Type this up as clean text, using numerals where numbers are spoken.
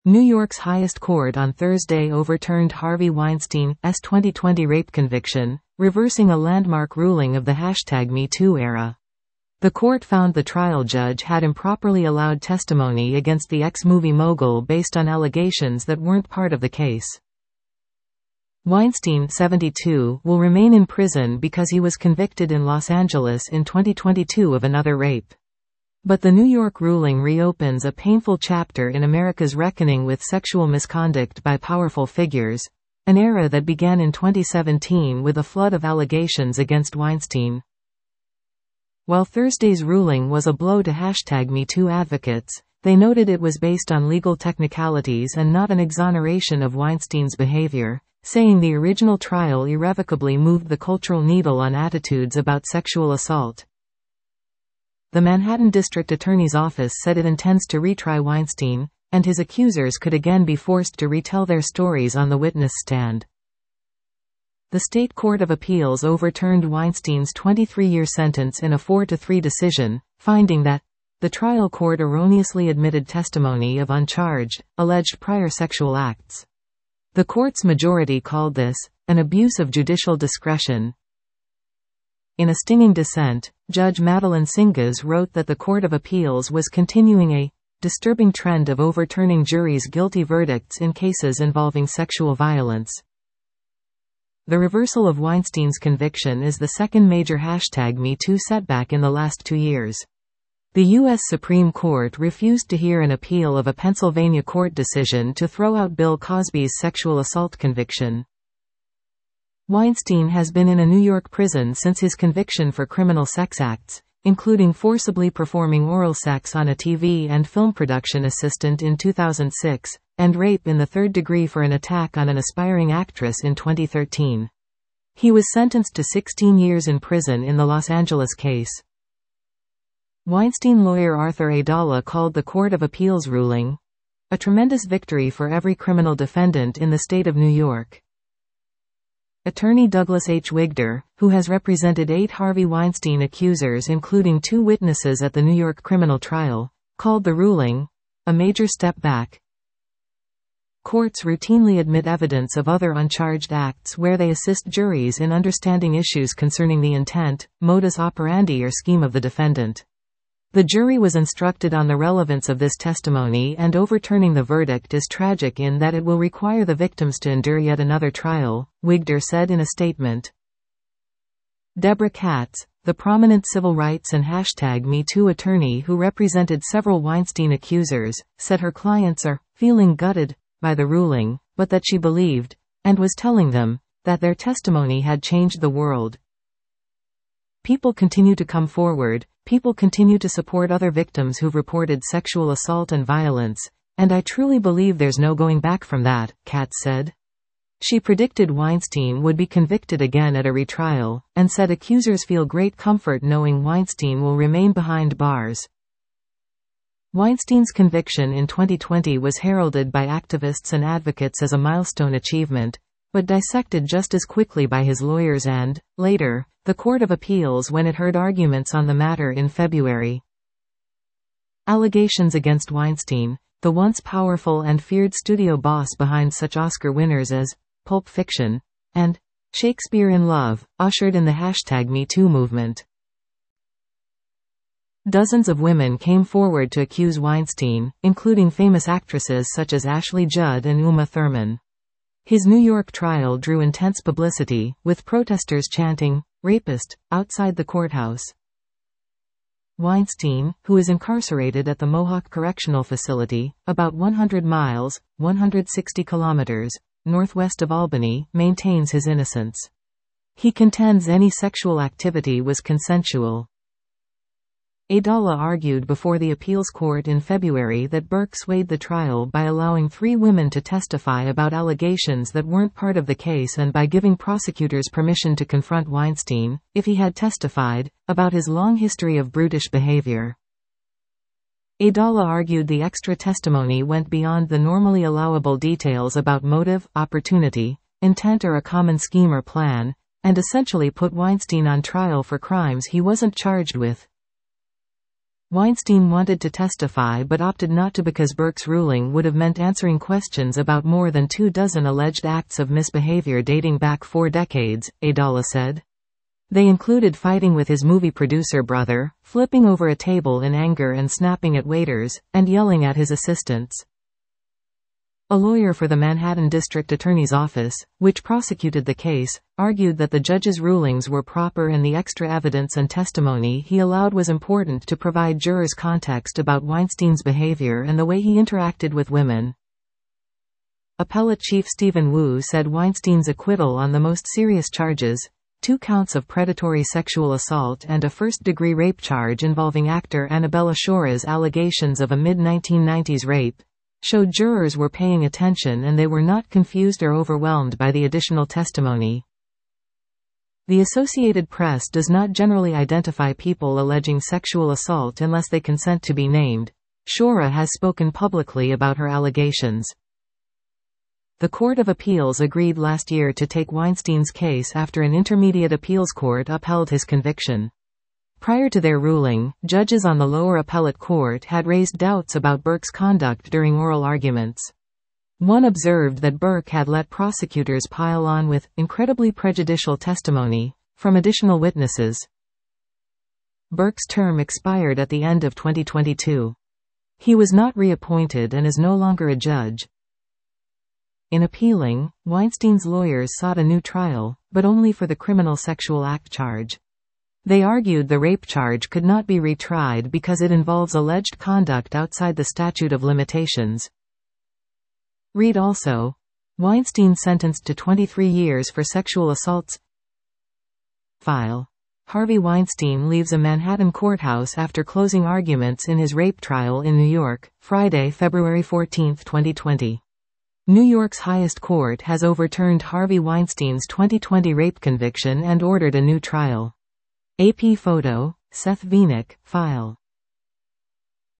New York's highest court on Thursday overturned Harvey Weinstein's 2020 rape conviction, reversing a landmark ruling of the #MeToo era. The court found the trial judge had improperly allowed testimony against the ex-movie mogul based on allegations that weren't part of the case. Weinstein, 72, will remain in prison because he was convicted in Los Angeles in 2022 of another rape. But the New York ruling reopens a painful chapter in America's reckoning with sexual misconduct by powerful figures, an era that began in 2017 with a flood of allegations against Weinstein. While Thursday's ruling was a blow to #MeToo advocates, they noted it was based on legal technicalities and not an exoneration of Weinstein's behavior, saying the original trial irrevocably moved the cultural needle on attitudes about sexual assault. The Manhattan District Attorney's Office said it intends to retry Weinstein, and his accusers could again be forced to retell their stories on the witness stand. The State Court of Appeals overturned Weinstein's 23-year sentence in a 4-3 decision, finding that the trial court erroneously admitted testimony of uncharged, alleged prior sexual acts. The court's majority called this an abuse of judicial discretion. In a stinging dissent, Judge Madeline Singas wrote that the Court of Appeals was continuing a disturbing trend of overturning juries' guilty verdicts in cases involving sexual violence. The reversal of Weinstein's conviction is the second major #MeToo setback in the last 2 years. The U.S. Supreme Court refused to hear an appeal of a Pennsylvania court decision to throw out Bill Cosby's sexual assault conviction. Weinstein has been in a New York prison since his conviction for criminal sex acts, including forcibly performing oral sex on a TV and film production assistant in 2006, and rape in the third degree for an attack on an aspiring actress in 2013. He was sentenced to 16 years in prison in the Los Angeles case. Weinstein lawyer Arthur Aidala called the Court of Appeals ruling a tremendous victory for every criminal defendant in the state of New York. Attorney Douglas H. Wigder, who has represented 8 Harvey Weinstein accusers including 2 witnesses at the New York criminal trial, called the ruling a major step back. Courts routinely admit evidence of other uncharged acts where they assist juries in understanding issues concerning the intent, modus operandi or scheme of the defendant. The jury was instructed on the relevance of this testimony, and overturning the verdict is tragic in that it will require the victims to endure yet another trial, Wigder said in a statement. Deborah Katz, the prominent civil rights and #MeToo attorney who represented several Weinstein accusers, said her clients are feeling gutted by the ruling, but that she believed, and was telling them, that their testimony had changed the world. People continue to come forward. People continue to support other victims who've reported sexual assault and violence, and I truly believe there's no going back from that, Katz said. She predicted Weinstein would be convicted again at a retrial, and said accusers feel great comfort knowing Weinstein will remain behind bars. Weinstein's conviction in 2020 was heralded by activists and advocates as a milestone achievement, but dissected just as quickly by his lawyers and, later, the Court of Appeals when it heard arguments on the matter in February. Allegations against Weinstein, the once powerful and feared studio boss behind such Oscar winners as Pulp Fiction and Shakespeare in Love, ushered in the #MeToo movement. Dozens of women came forward to accuse Weinstein, including famous actresses such as Ashley Judd and Uma Thurman. His New York trial drew intense publicity, with protesters chanting, "Rapist," outside the courthouse. Weinstein, who is incarcerated at the Mohawk Correctional Facility, about 100 miles, 160 kilometers, northwest of Albany, maintains his innocence. He contends any sexual activity was consensual. Aidala argued before the appeals court in February that Burke swayed the trial by allowing 3 women to testify about allegations that weren't part of the case and by giving prosecutors permission to confront Weinstein, if he had testified, about his long history of brutish behavior. Aidala argued the extra testimony went beyond the normally allowable details about motive, opportunity, intent or a common scheme or plan, and essentially put Weinstein on trial for crimes he wasn't charged with. Weinstein wanted to testify but opted not to because Burke's ruling would have meant answering questions about more than 24 alleged acts of misbehavior dating back 4 decades, Aidala said. They included fighting with his movie producer brother, flipping over a table in anger and snapping at waiters, and yelling at his assistants. A lawyer for the Manhattan District Attorney's Office, which prosecuted the case, argued that the judge's rulings were proper and the extra evidence and testimony he allowed was important to provide jurors context about Weinstein's behavior and the way he interacted with women. Appellate Chief Stephen Wu said Weinstein's acquittal on the most serious charges, 2 counts of predatory sexual assault and a first-degree rape charge involving actor Annabella Shora's allegations of a mid-1990s rape, showed jurors were paying attention and they were not confused or overwhelmed by the additional testimony. The Associated Press does not generally identify people alleging sexual assault unless they consent to be named. Shora has spoken publicly about her allegations. The Court of Appeals agreed last year to take Weinstein's case after an intermediate appeals court upheld his conviction. Prior to their ruling, judges on the lower appellate court had raised doubts about Burke's conduct during oral arguments. One observed that Burke had let prosecutors pile on with incredibly prejudicial testimony from additional witnesses. Burke's term expired at the end of 2022. He was not reappointed and is no longer a judge. In appealing, Weinstein's lawyers sought a new trial, but only for the criminal sexual act charge. They argued the rape charge could not be retried because it involves alleged conduct outside the statute of limitations. Read also. Weinstein sentenced to 23 years for sexual assaults. File. Harvey Weinstein leaves a Manhattan courthouse after closing arguments in his rape trial in New York, Friday, February 14, 2020. New York's highest court has overturned Harvey Weinstein's 2020 rape conviction and ordered a new trial. AP photo, Seth Vinik, file.